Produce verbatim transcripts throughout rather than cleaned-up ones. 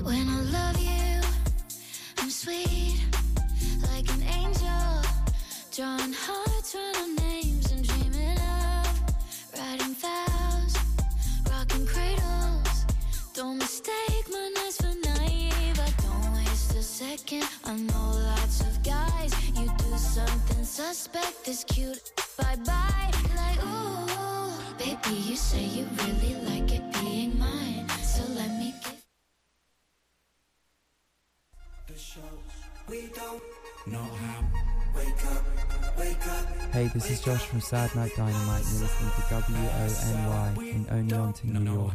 When I love you, I'm sweet, like an angel, drawing hearts, running names and dreaming of writing vows, rocking cradles. Don't mistake my nights for naive. I don't waste a second. I know lots of guys. You do something suspect, it's cute. Bye bye. Like ooh, baby, you say you really like it being mine, so let me give. The shows we don't know how. Wake up, wake up. Hey, this is Josh from Sad Night Dynamite, and you're listening to W O N Y in Only On to New York.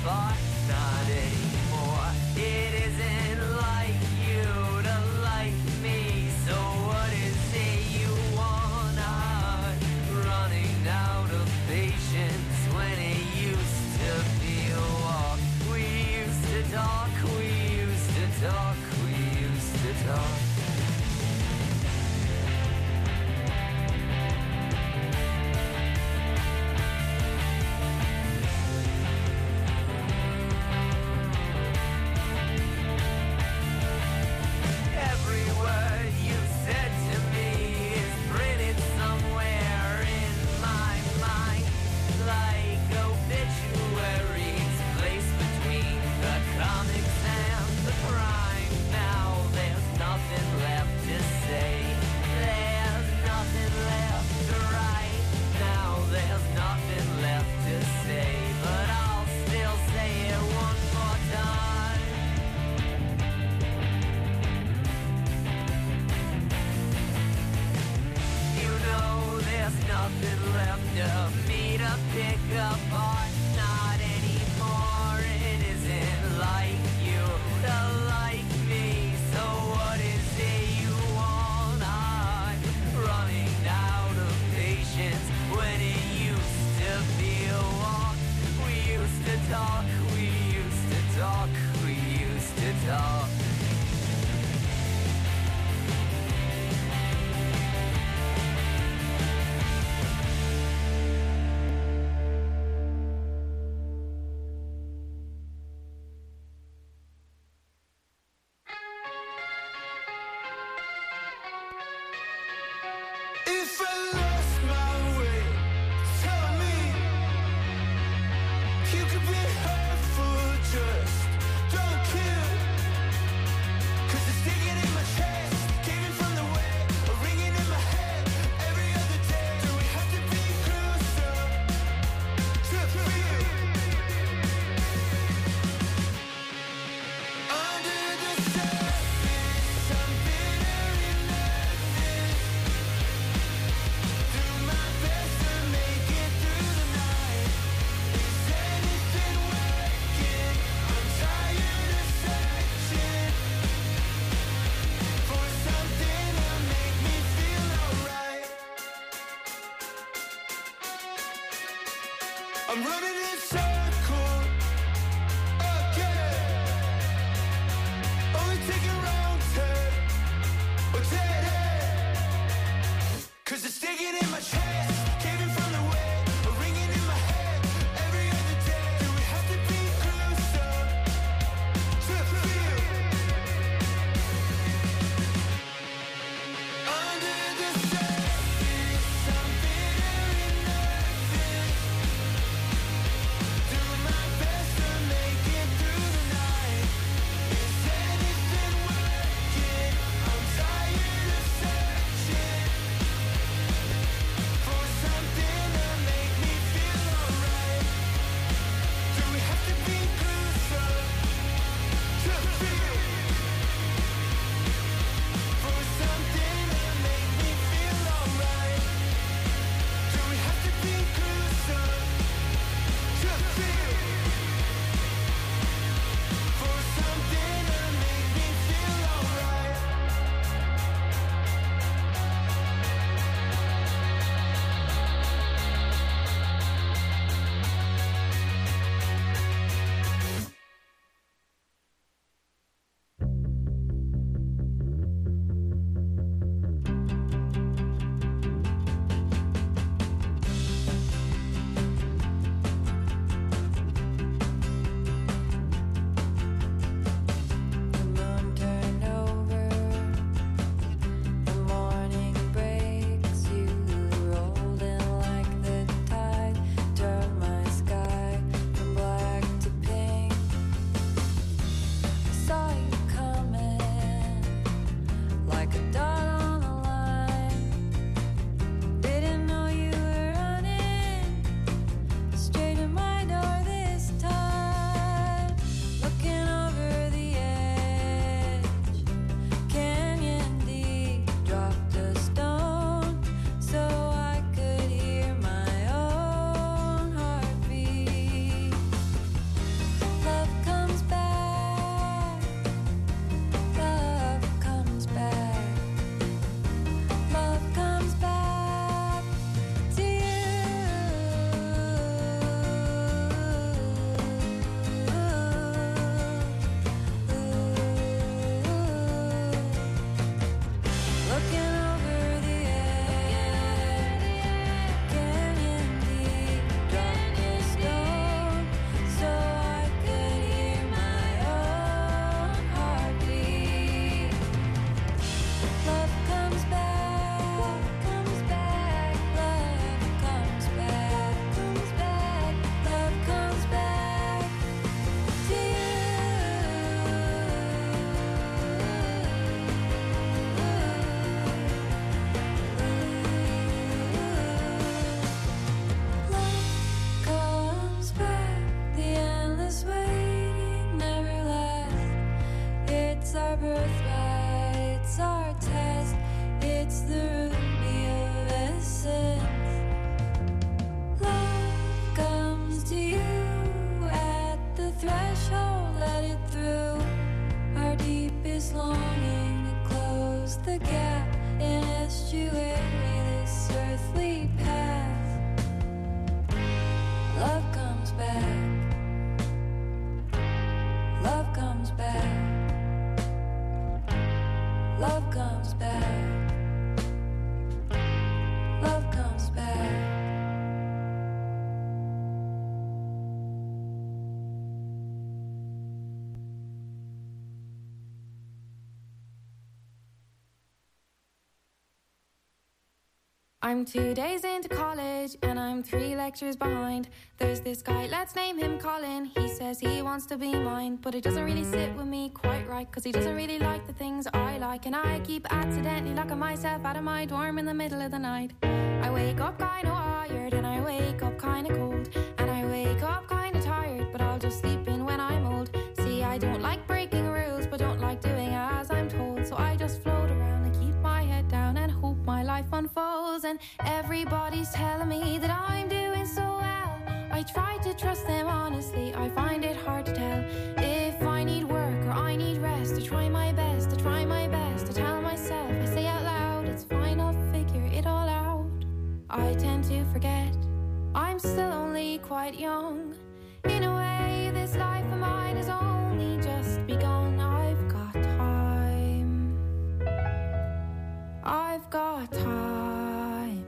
apart, not anymore. It isn't like you to like me, so what is it you want? I'm running out of patience when it used to be a walk. We used to talk, we used to talk, we used to talk. For I'm two days into college and I'm three lectures behind. There's this guy, let's name him Colin. He says he wants to be mine, but it doesn't really sit with me quite right, cause he doesn't really like the things I like. And I keep accidentally locking myself out of my dorm in the middle of the night. I wake up kinda wired and I wake up kinda cold, and I wake up kinda tired, but I'll just sleep in when I'm old. See, I don't like breaking rules, but don't like doing as I'm told. So I just float around and keep my head down and hope my life unfolds. And everybody's telling me that I'm doing so well. I try to trust them honestly, I find it hard to tell if I need work or I need rest. I try my best, I try my best to tell myself, I say out loud, it's fine, I'll figure it all out. I tend to forget I'm still only quite young. In a way, this life of mine has only just begun. I've got time, I've got time.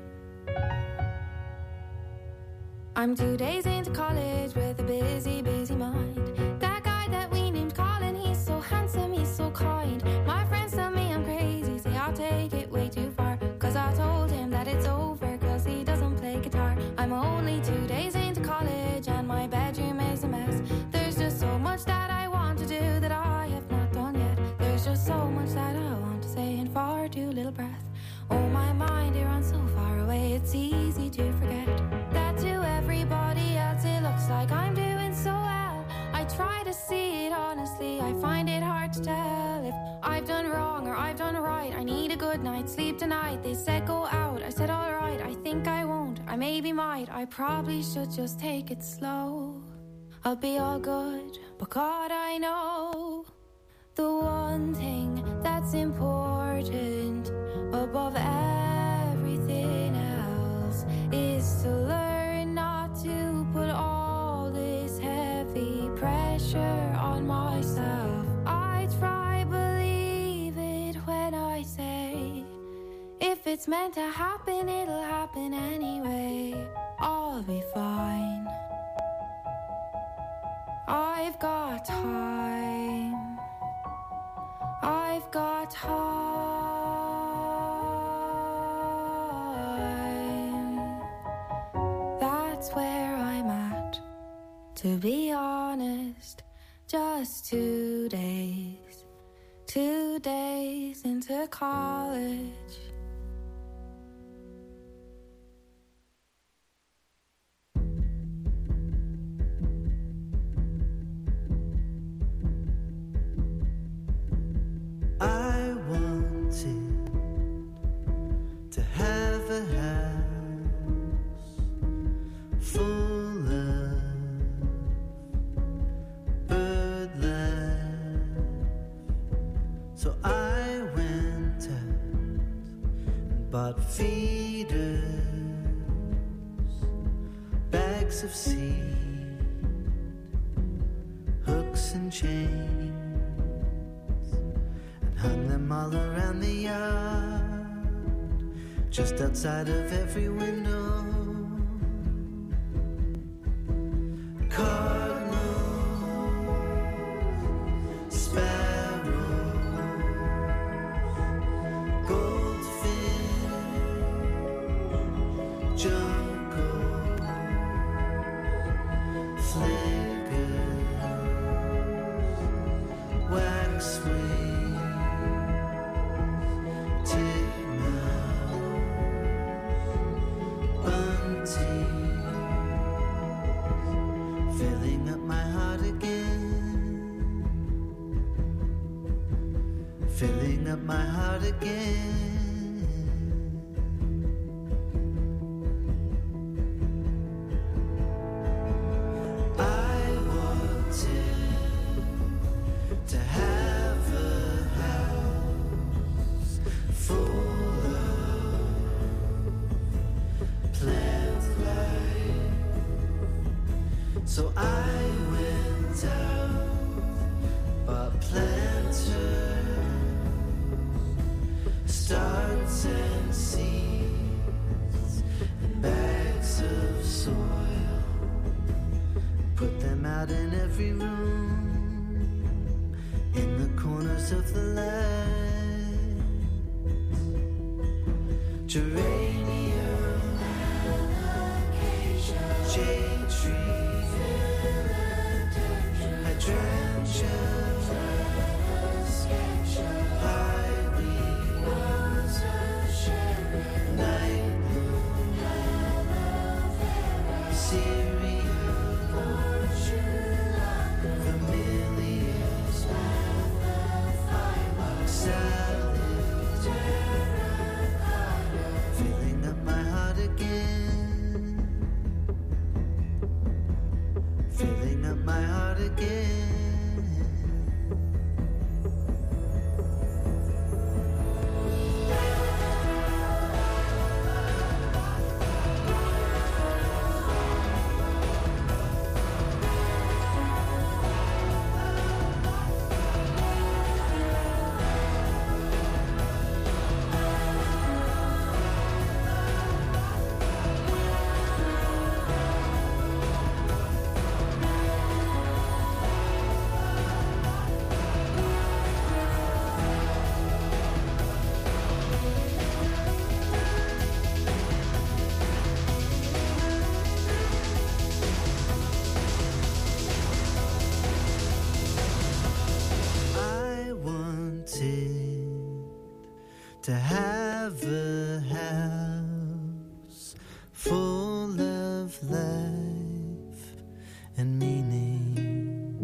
I'm two days into college with a busy, busy mind. That guy that we named Colin, he's so handsome, he's so kind. My friends tell me I'm crazy, say I'll take it way too far, cause I told him that it's over, cause he doesn't play guitar. I'm only two days into college and my bedroom is a mess. There's just so much that I want to do that I have not done yet. There's just so much that I want to say in far too little breath. Oh, my mind, it runs so far away, it's easy to forget that to everybody else it looks like I'm doing so well. I try to see it honestly, I find it hard to tell if I've done wrong or I've done right. I need a good night's sleep tonight. They said go out, I said alright. I think I won't, I maybe might. I probably should just take it slow. I'll be all good, but God, I know the one thing that's important above everything else is to learn not to put all this heavy pressure on myself. I try believe it when I say if it's meant to happen, it'll happen anyway. I'll be fine. I've got time, I've got time. That's where I'm at, to be honest. Just two days, two days into college. I wanted to have a house full of bird life, so I went out and bought feeders, bags of seed, hooks and chains, hung them all around the yard, just outside of every window. Cardinals, sparrows, goldfish, juncos, flickers, waxwings, filling up my heart again, filling up my heart again. I wanted to have a house full of plant life, so I went out, bought planters, starts and seeds, and bags of soil, put them out in every room, in the corners of the light. Geranium, start again. To have a house full of life and meaning,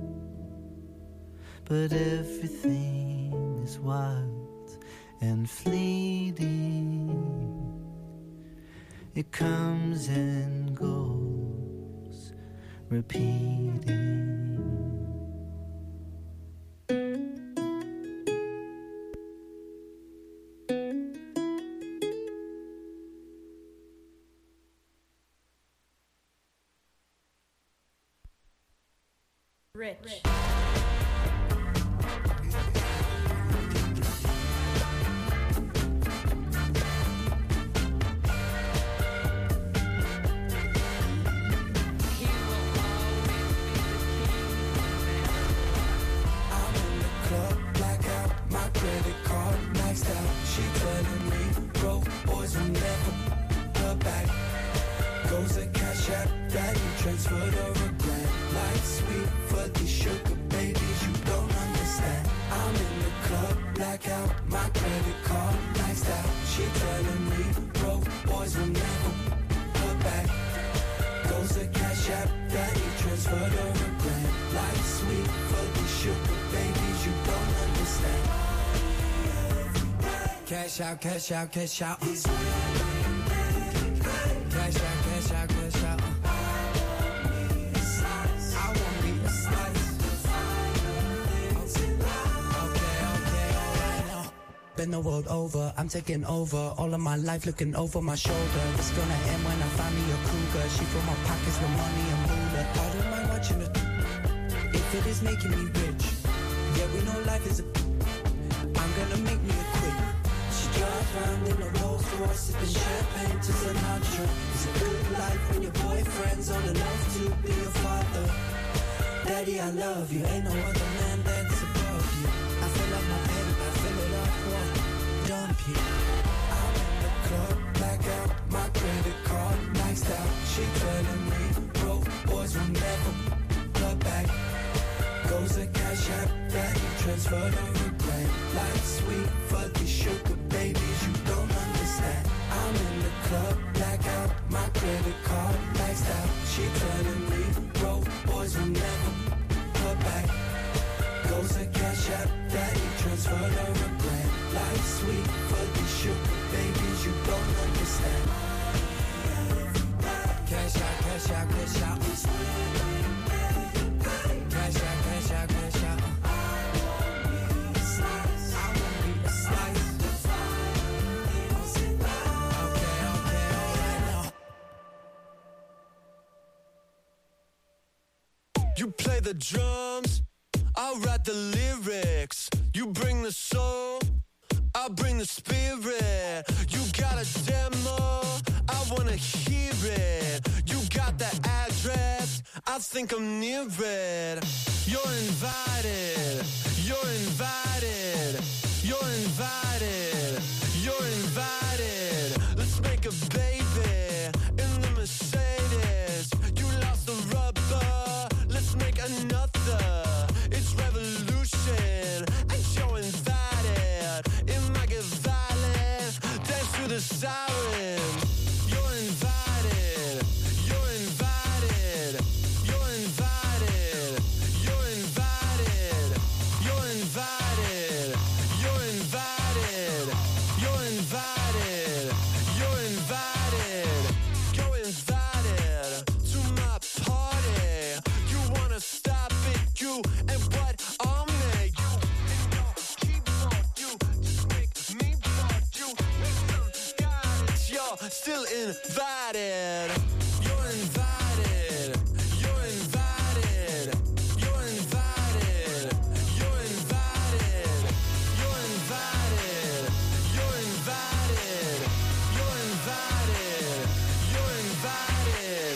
but everything is wild and fleeting. It comes and goes, repeating. Rich. Rich. Cash out, cash out, cash out. Cash out, cash out, cash out. I want me a slice. Okay, okay, alright now. Been the world over, I'm taking over. All of my life looking over my shoulder. It's gonna end when I find me a cougar. She fill my pockets with money and moolah. I don't mind watching it if it is making me rich. Yeah, we know life is a. I'm gonna make me a quick. Drive round in a Rolls Royce, sipping champagne to Sinatra. It's a good life when your boyfriend's old enough to be your father. Daddy, I love you, ain't no other man that's above you. I fill up my pen, I fill it up, one, dump you. I'm in the club, black out, my credit card maxed out. She telling me, broke boys will never cut back. Goes a cash app that you transferred over grand. Like sweet, fuzzy sugar babies, you don't understand. I'm in the club, black out, my credit card maxed out. She telling me, broke boys will never cut back. Goes a cash app that you transferred over grand. Like sweet, fuzzy sugar babies, you don't understand. Cash out, cash out, cash out. Cash out, cash out, cash out. You play the drums, I'll write the lyrics. You bring the soul, I'll bring the spirit. You got a demo, I wanna hear it. You got the address, I think I'm near it. You're invited, you're invited, you're invited, you're invited. Let's make a baby in the Mercedes. You lost the rubber, let's make another. It's revolution, and you're invited. It might get violent, dance to the sirens. You're invited, you're invited, you're invited, you're invited, you're invited, you're invited, you and what I'll make you. And don't keep on you, just make me want you. Need some guidance, you're still invited. You're invited. You're invited. You're invited. You're invited. You're invited. You're invited. You're invited. You're invited.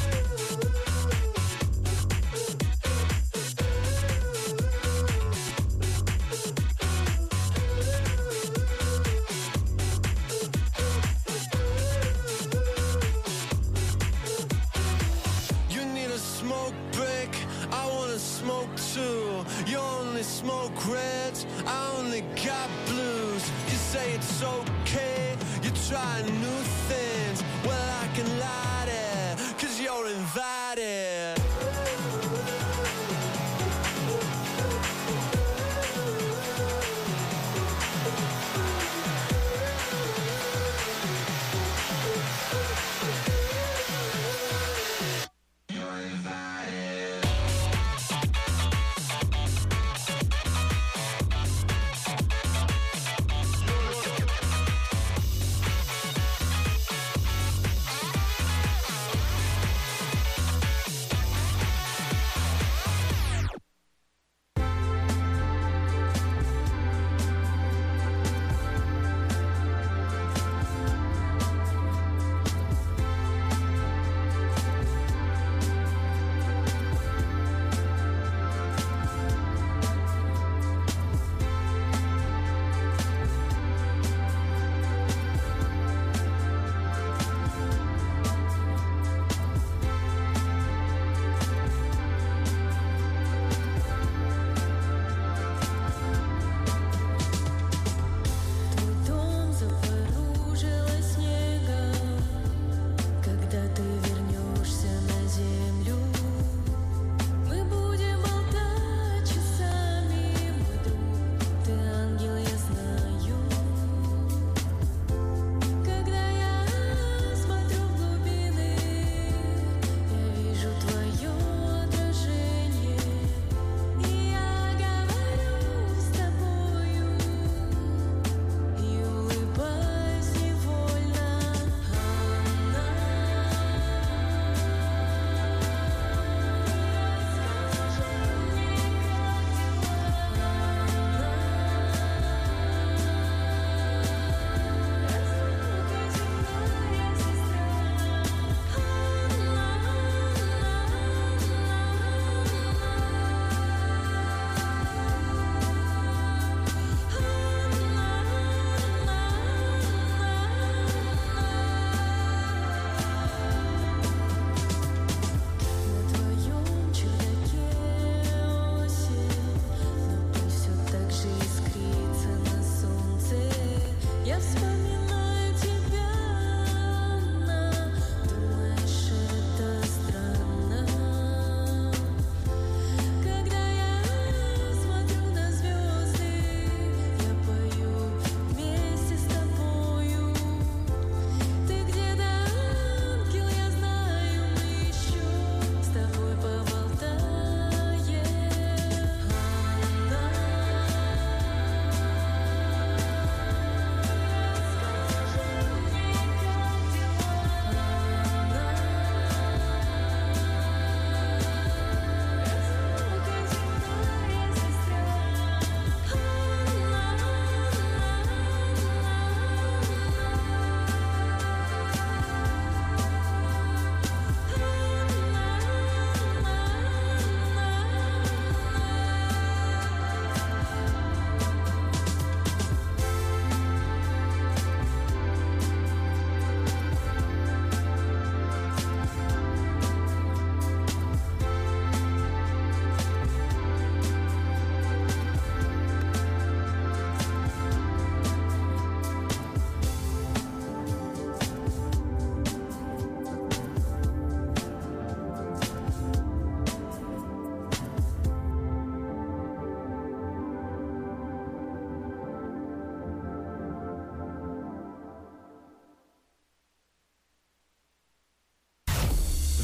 You need a smoke break, I wanna smoke too. You only smoke reds, I only got blues. You say it's okay, you're trying new things. Well, I can light it, cause you're invited.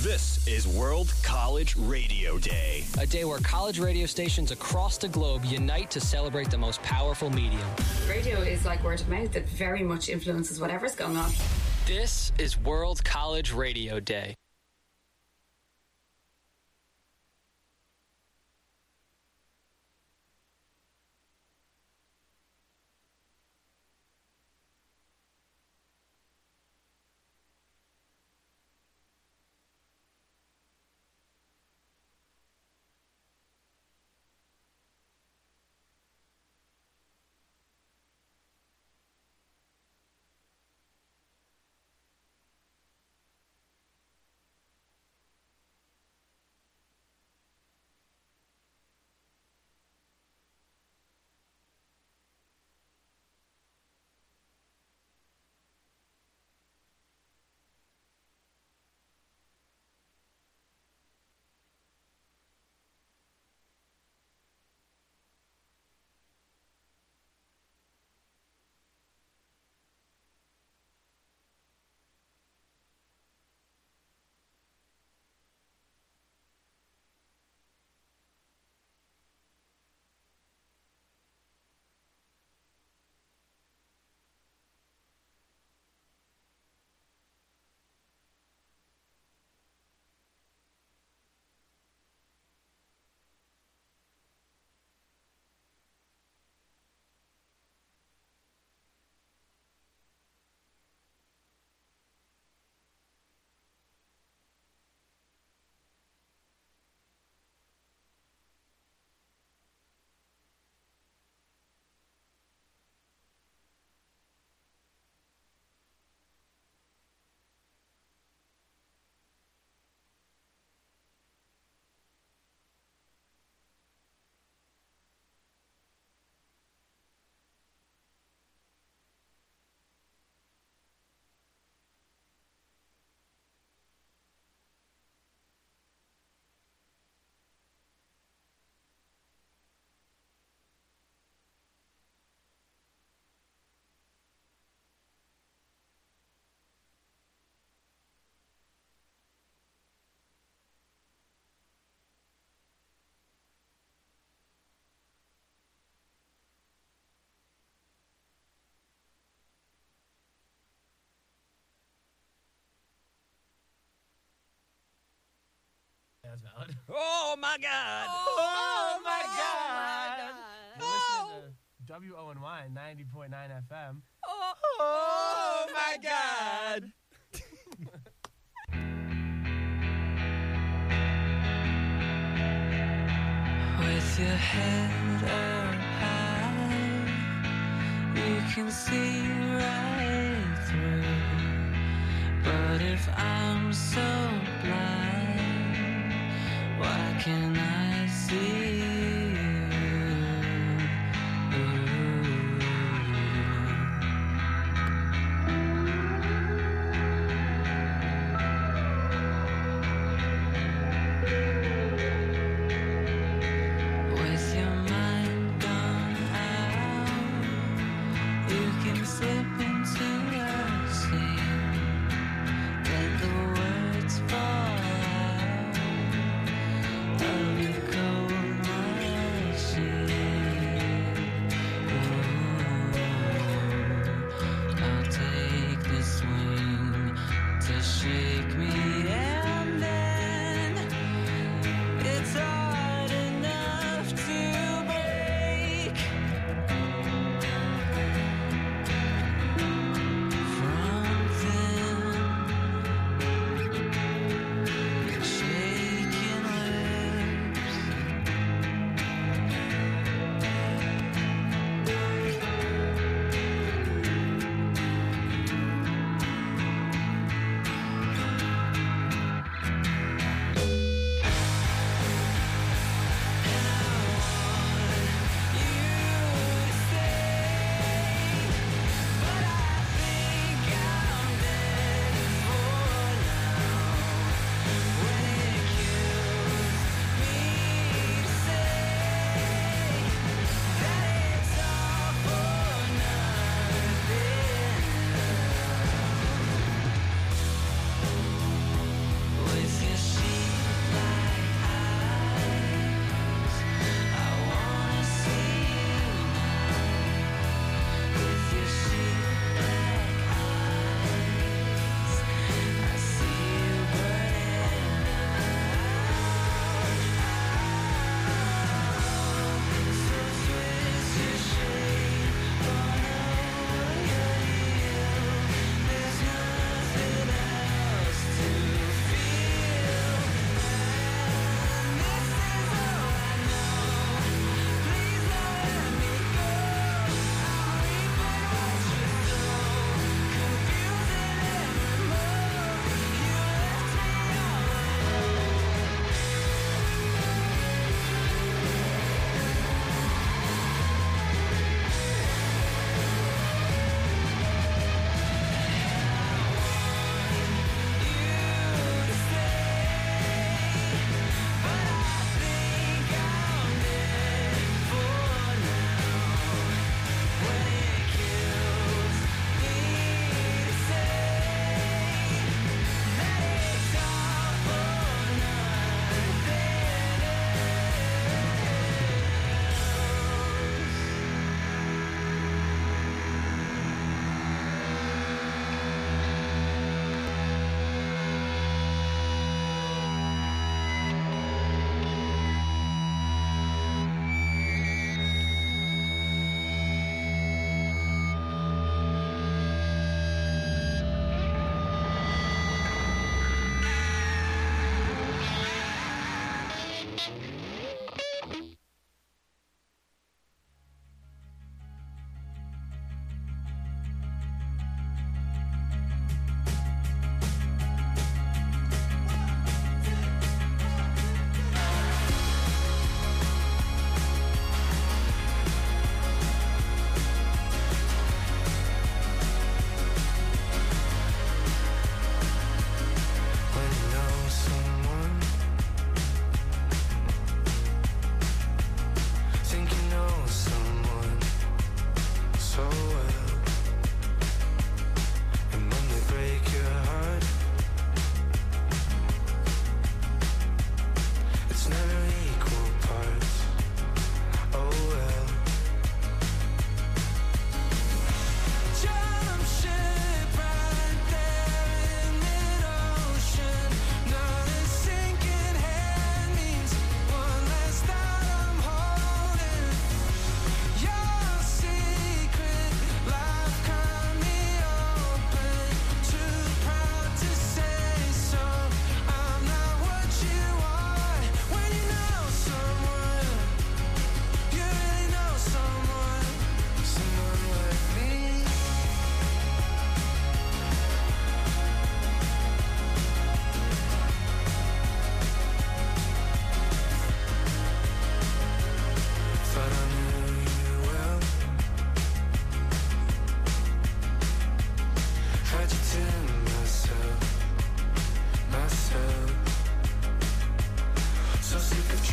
This is World College Radio Day. A day where college radio stations across the globe unite to celebrate the most powerful medium. Radio is like word of mouth. It very much influences whatever's going on. This is World College Radio Day. That's valid. Oh my God! Oh, Oh, my my God. God! You're Oh. listening to W O N Y ninety point nine F M. Oh, Oh my God! With your head up high, you can see right through. But if I'm so blind, why can I see you? With your mind gone out, you can slip into a scene. Let the words fall out of your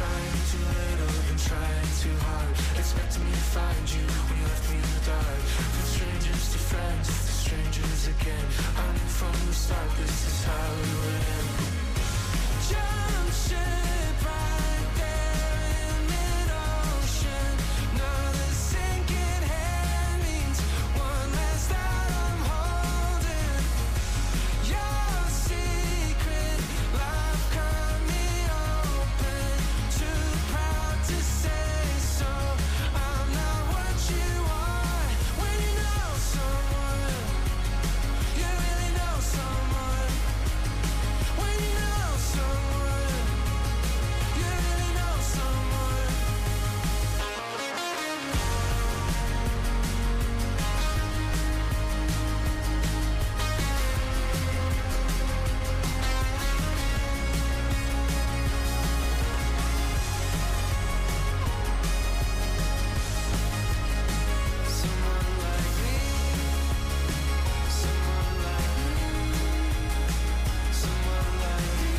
trying too little and trying too hard. Expecting me to find you when you left me in the dark. From strangers to friends to strangers again. I knew from the start this is how it would end. Jump ship right there in mid-ocean. Now the sinking hand means one less that I'm holding. Your secret life cut me open. Too proud to say so. I'm not what you want. When you know someone, you really know someone. When you know someone, you really know someone. Someone like me, someone like me, someone like me.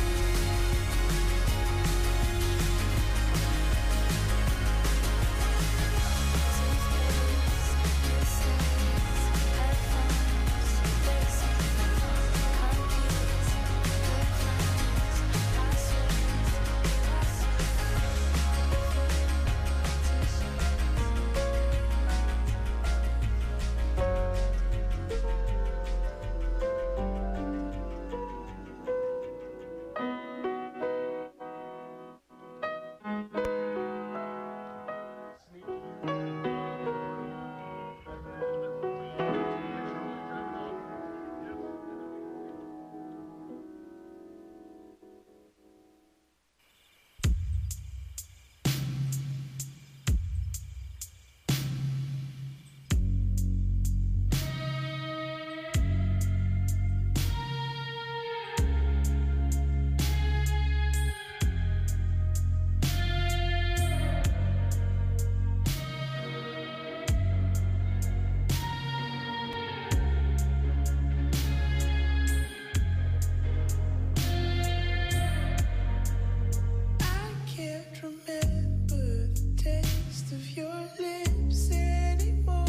I can't remember the taste of your lips anymore.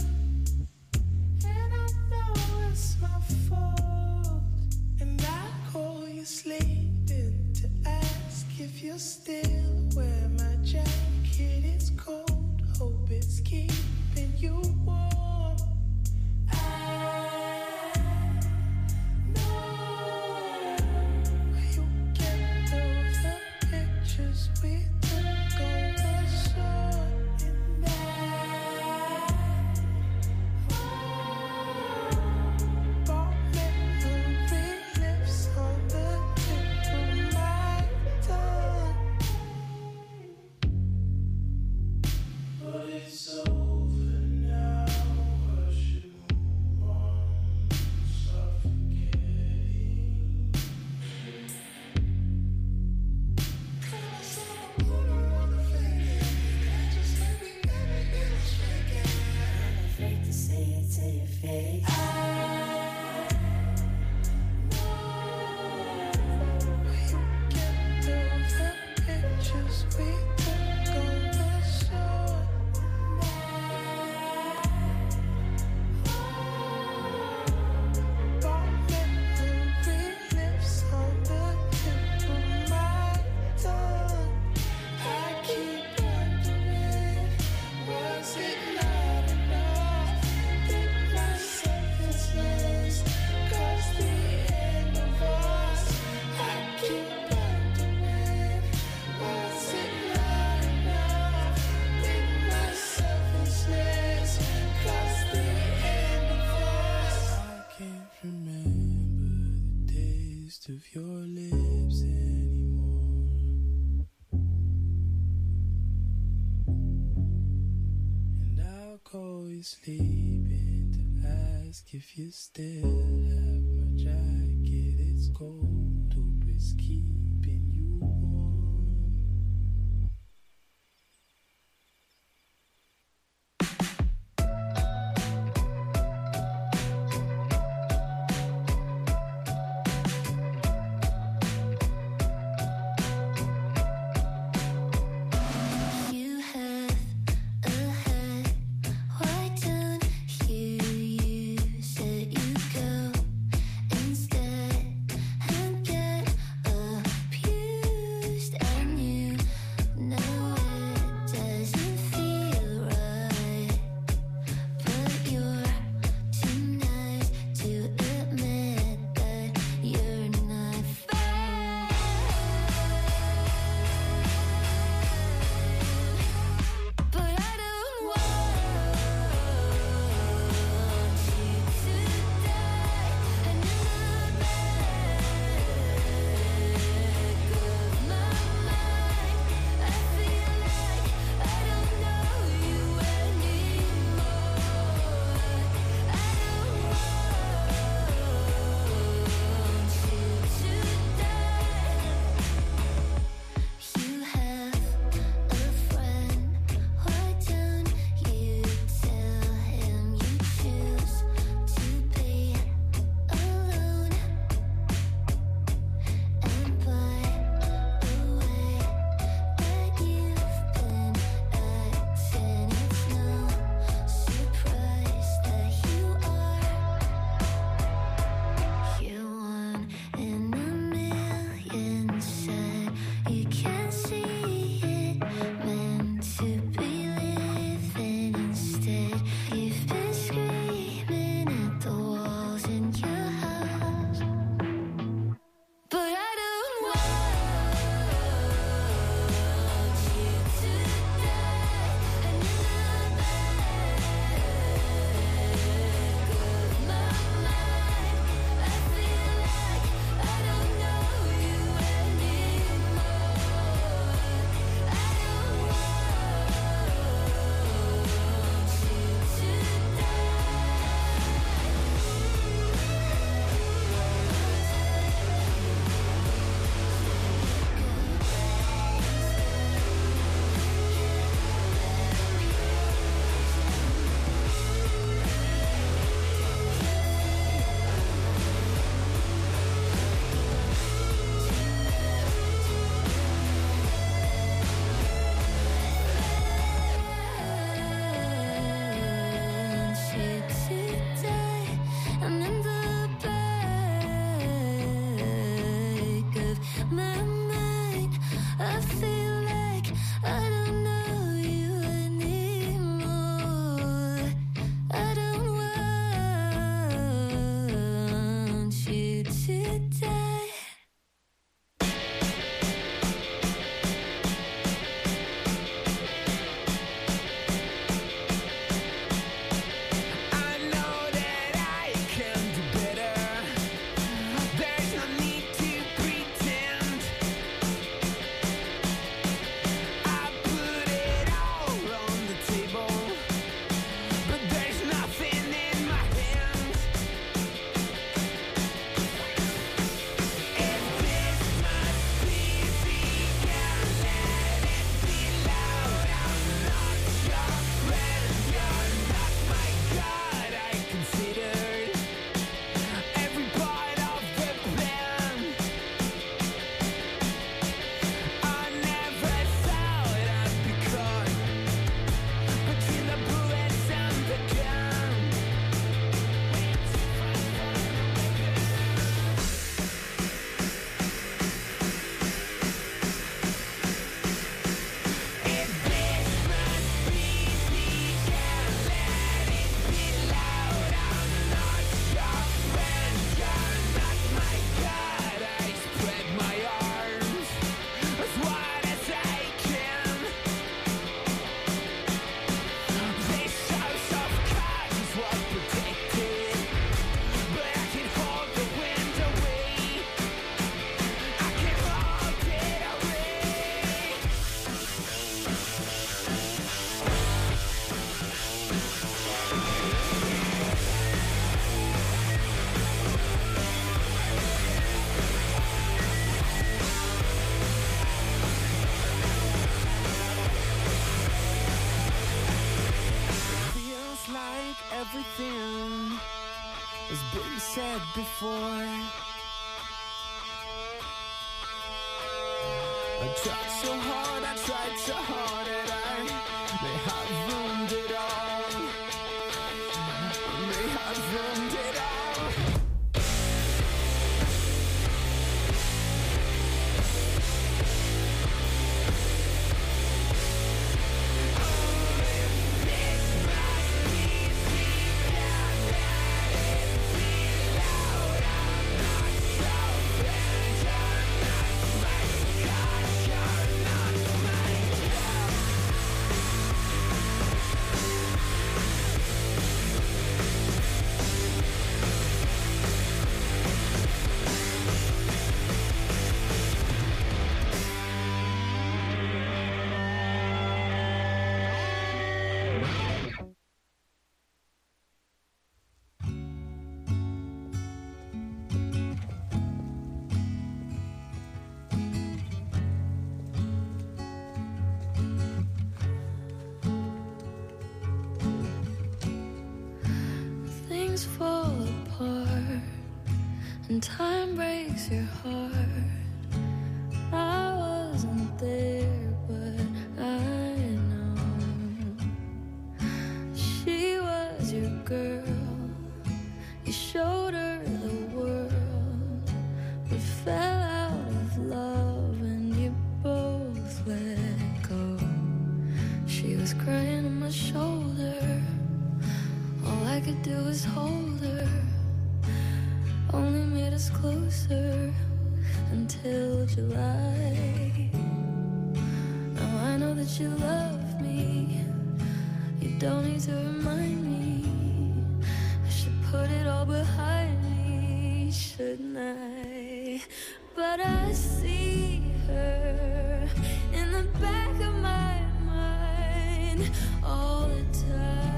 And I know it's my fault. And I call you sleeping to ask if you're still where my jacket is cold. Hope it's keeping you warm. I know you kept over pictures we took on the shore. And I bought memory lips on the tip of my tongue. But it's over now. I should move on. Suffocating. Afraid to say it to your face. Kept over pictures we took on the shore. Bought memory lips on the tip of my tongue. I keep wondering, was it not enough? Did my selfishness cause the end of us? I keep wondering, was it not enough? Did my selfishness cause the end of us? I can't remember the taste of your lips anymore. And I'll call you sleeping to ask if you still have my jacket. It's cold, hope it's keeping you warm. said before. I tried so hard, I tried so hard, and I may have ruined it all. May have ruined it all. Fall apart and time breaks your heart. I wasn't there, but I know she was your girl. You showed her the world, but fell out of love and you both let go. She was crying on my shoulder. All I could do was hold her. Only made us closer until July. Now I know that you love me. You don't need to remind me. I should put it all behind me, shouldn't I? But I see her in the back of my mind all the time.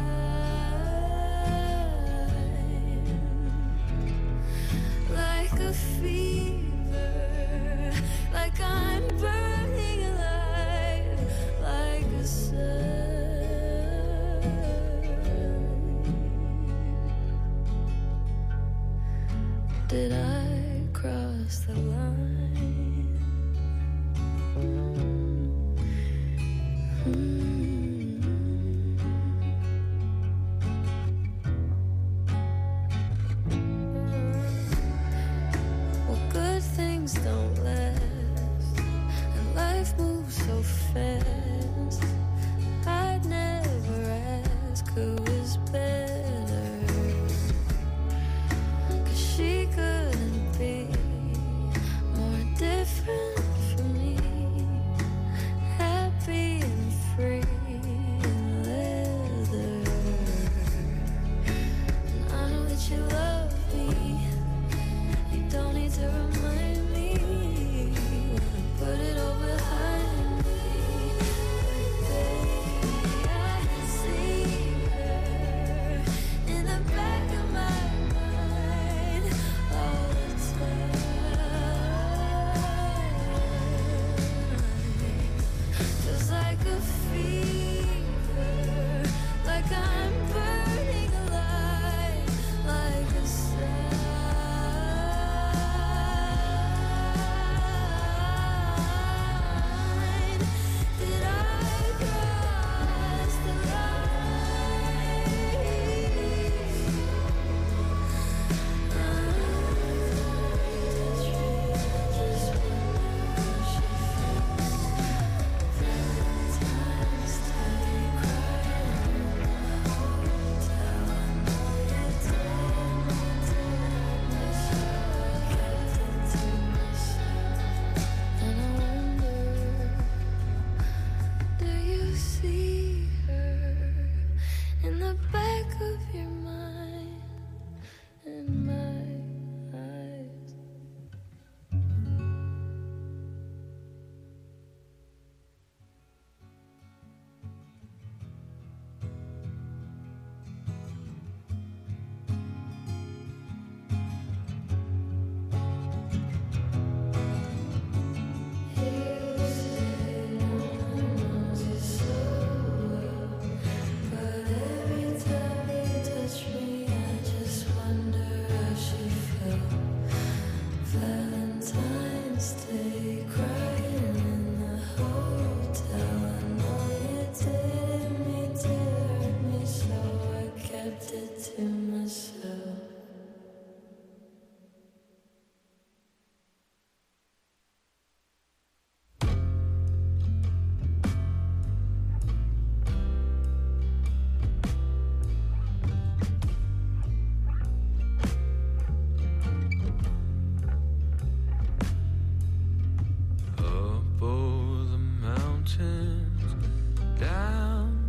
Like a fever, like I'm burning alive, like a sun. Did I cross the line? Mm. Things don't last, and life moves so fast. I'd never ask who is better, 'cause she couldn't be more different from me. Happy and free and leather. And I know that you love me. You don't need to remind me. Put it all behind me. Baby, I see her in the back of my mind all the time. Feels like a fever, like I'm burning alive, like a sun. Times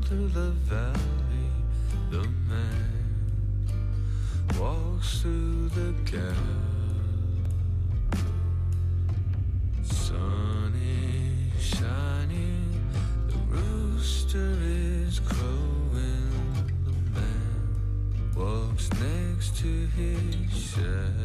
through the valley, the man walks through the gap. Sun is shining, the rooster is crowing, the man walks next to his shadow.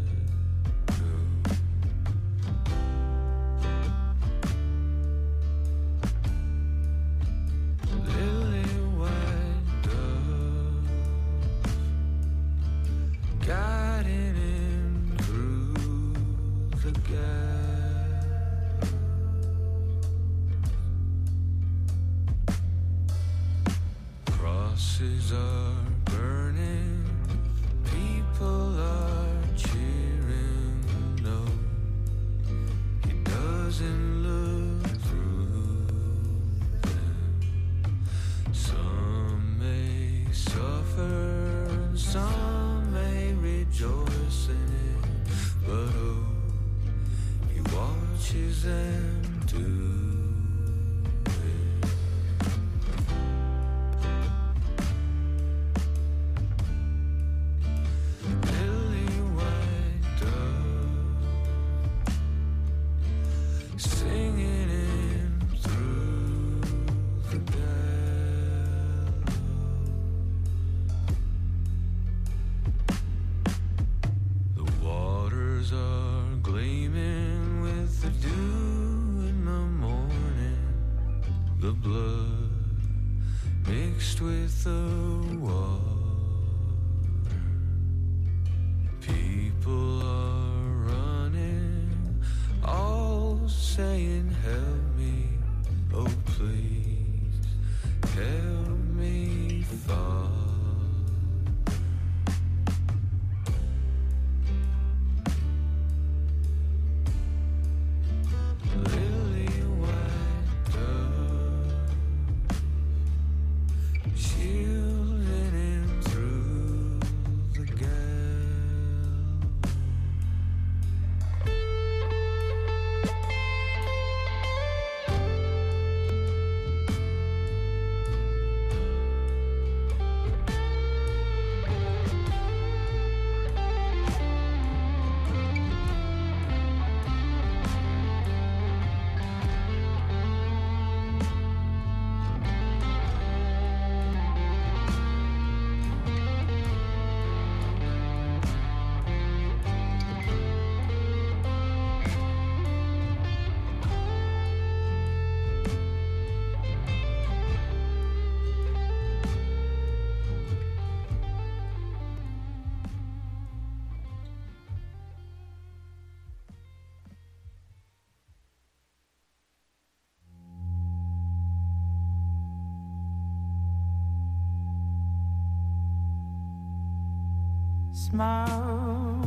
Smoke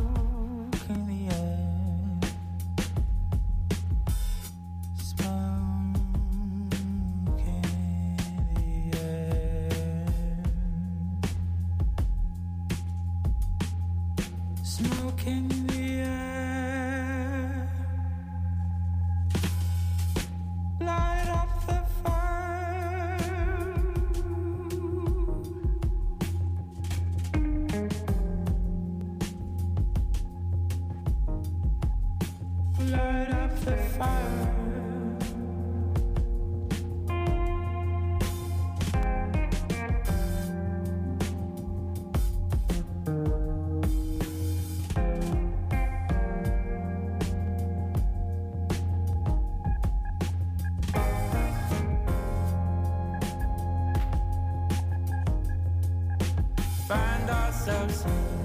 in the air, smoke in the air, smoke in the air, light up the light up the fire. Find ourselves in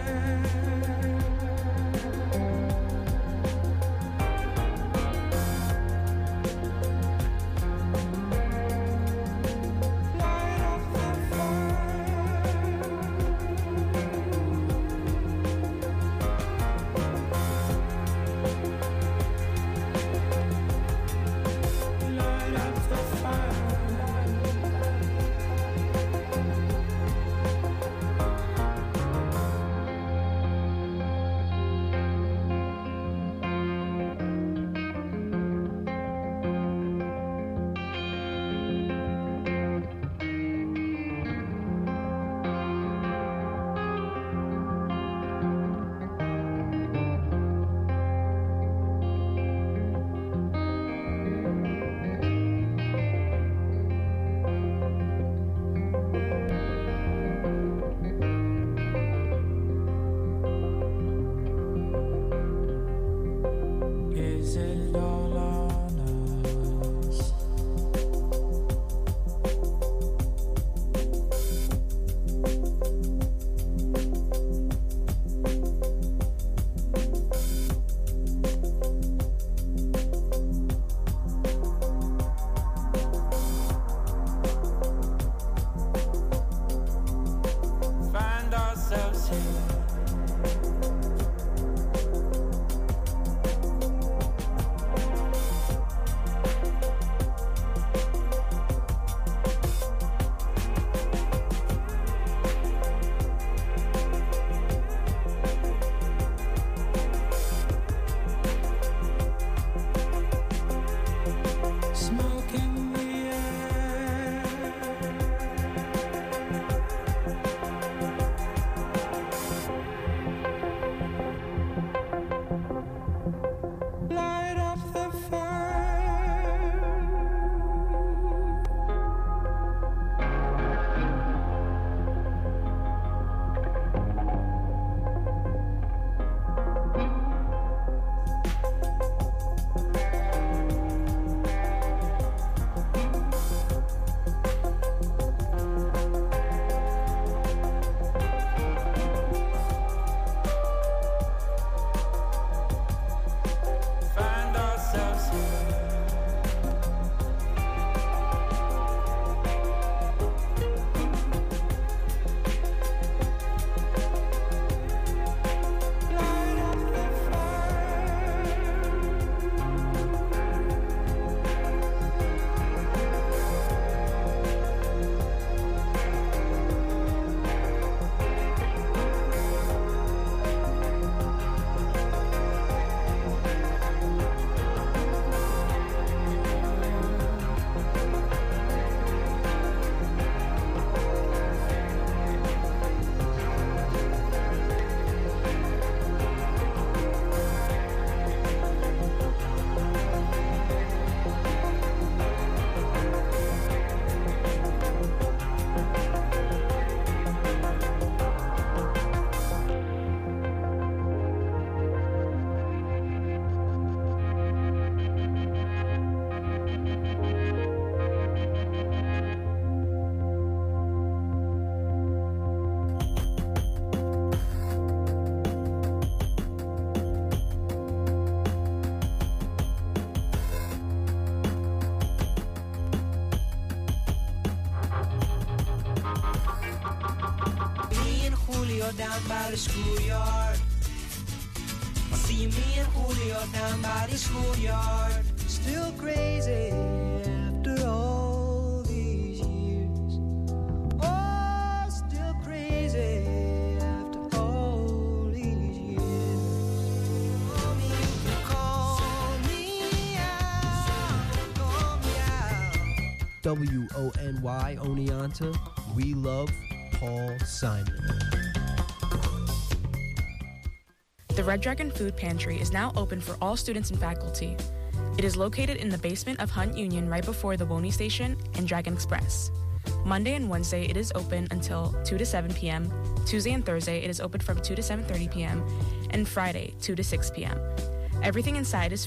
smoke in the air. Julio down by the schoolyard. I see me and Julio down by the schoolyard. Still crazy after all these years. Oh, still crazy after all these years. Mommy, you can call me out, call me out. W O N Y Oneonta, we love Paul Simon. The Red Dragon Food Pantry is now open for all students and faculty. It is located in the basement of Hunt Union right before the Woney Station and Dragon Express. Monday and Wednesday it is open until two to seven p.m. Tuesday and Thursday it is open from two to seven thirty p.m. and Friday two to six p.m. Everything inside is